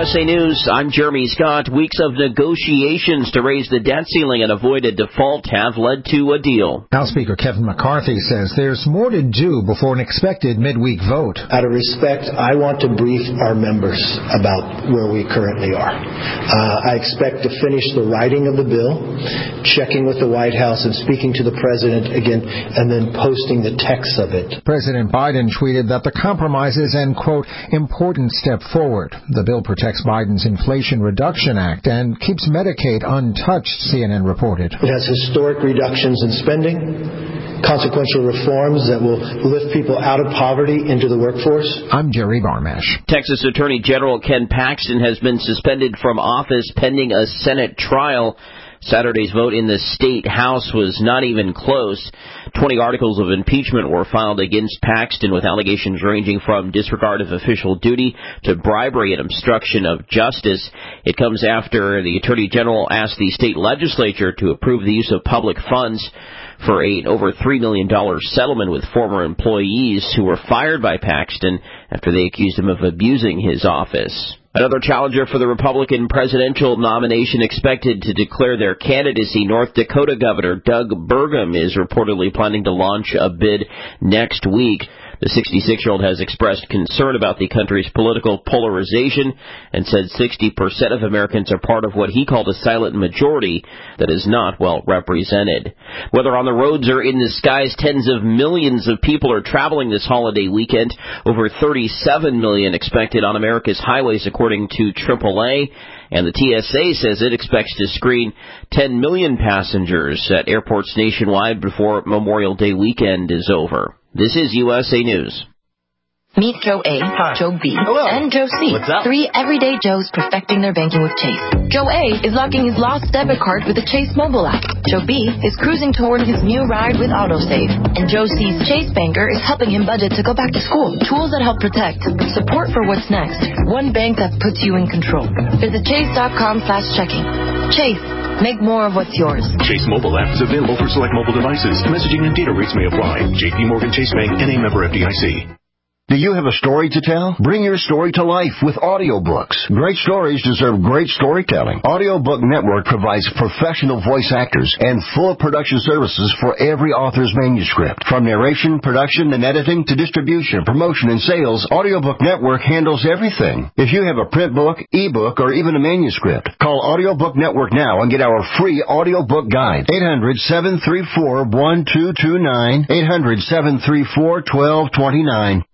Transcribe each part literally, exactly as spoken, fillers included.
S A News, I'm Jeremy Scott. Weeks of negotiations to raise the debt ceiling and avoid a default have led to a deal. House Speaker Kevin McCarthy says there's more to do before an expected midweek vote. Out of respect, I want to brief our members about where we currently are. Uh, I expect to finish the writing of the bill, checking with the White House and speaking to the President again, and then posting the text of it. President Biden tweeted that the compromise is an, quote, important step forward. The bill protects Biden's Inflation Reduction Act and keeps Medicaid untouched, C N N reported. It has historic reductions in spending, consequential reforms that will lift people out of poverty into the workforce. I'm Jerry Barmash. Texas Attorney General Ken Paxton has been suspended from office pending a Senate trial. Saturday's vote in the state House was not even close. Twenty articles of impeachment were filed against Paxton with allegations ranging from disregard of official duty to bribery and obstruction of justice. It comes after the Attorney General asked the state legislature to approve the use of public funds for an over three million dollars settlement with former employees who were fired by Paxton after they accused him of abusing his office. Another challenger for the Republican presidential nomination expected to declare their candidacy, North Dakota Governor Doug Burgum is reportedly planning to launch a bid next week. The sixty-six-year-old has expressed concern about the country's political polarization and said sixty percent of Americans are part of what he called a silent majority that is not well represented. Whether on the roads or in the skies, tens of millions of people are traveling this holiday weekend. Over thirty-seven million expected on America's highways, according to triple A. And the T S A says it expects to screen ten million passengers at airports nationwide before Memorial Day weekend is over. This is U S A News. Meet Joe A, Hi. Joe B, Hello. and Joe C. What's up? Three everyday Joes perfecting their banking with Chase. Joe A is locking his lost debit card with the Chase mobile app. Joe B is cruising toward his new ride with AutoSave. And Joe C's Chase banker is helping him budget to go back to school. Tools that help protect. Support for what's next. One bank that puts you in control. Visit chase.com slash checking. Chase. Make more of what's yours. Chase mobile app is available for select mobile devices. Messaging and data rates may apply. J P Morgan Chase Bank, N A member F D I C. Do you have a story to tell? Bring your story to life with audiobooks. Great stories deserve great storytelling. Audiobook Network provides professional voice actors and full production services for every author's manuscript. From narration, production, and editing to distribution, promotion, and sales, Audiobook Network handles everything. If you have a print book, ebook, or even a manuscript, call Audiobook Network now and get our free audiobook guide. eight hundred, seven three four, one two two nine, eight hundred, seven three four, one two two nine.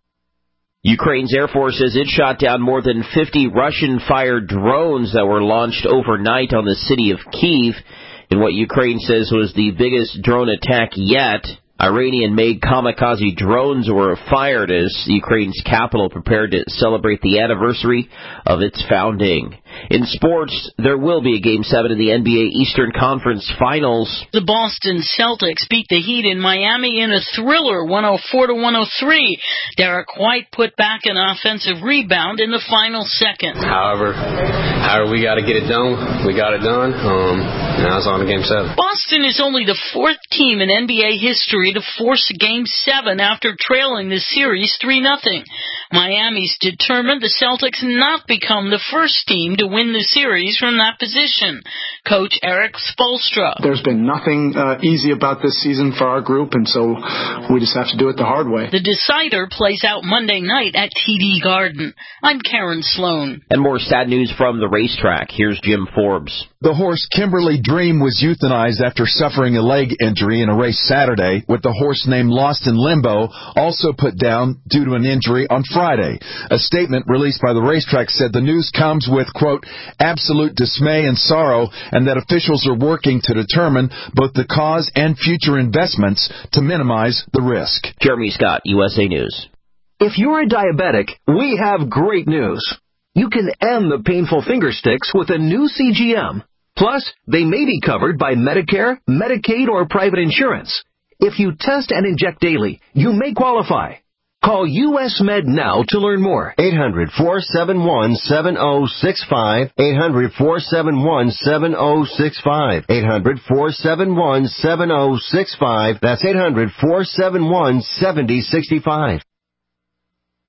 Ukraine's Air Force says it shot down more than fifty Russian-fired drones that were launched overnight on the city of Kyiv in what Ukraine says was the biggest drone attack yet. Iranian-made kamikaze drones were fired as Ukraine's capital prepared to celebrate the anniversary of its founding. In sports, there will be a Game seven in the N B A Eastern Conference Finals. The Boston Celtics beat the Heat in Miami in a thriller, one oh four to one oh three. Derek White put back an offensive rebound in the final seconds. However, however we got to get it done. We got it done. Um, now it's on to Game seven. Boston is only the fourth team in N B A history to force Game seven after trailing the series three nothing. Miami's determined the Celtics not become the first team to win the series from that position. Coach Eric Spoelstra. There's been nothing uh, easy about this season for our group, and so we just have to do it the hard way. The decider plays out Monday night at T D Garden. I'm Karen Sloan. And more sad news from the racetrack. Here's Jim Forbes. The horse Kimberly Dream was euthanized after suffering a leg injury in a race Saturday, with the horse named Lost in Limbo also put down due to an injury on Friday. A statement released by the racetrack said the news comes with, quote, absolute dismay and sorrow, and that officials are working to determine both the cause and future investments to minimize the risk. Jeremy Scott, U S A News. If you're a diabetic, we have great news. You can end the painful finger sticks with a new C G M. Plus, they may be covered by Medicare, Medicaid, or private insurance. If you test and inject daily, you may qualify. Call U S Med now to learn more. eight hundred, four seven one, seven oh six five. eight hundred, four seven one, seven oh six five. eight hundred, four seven one, seven oh six five. That's eight hundred, four seven one, seven oh six five.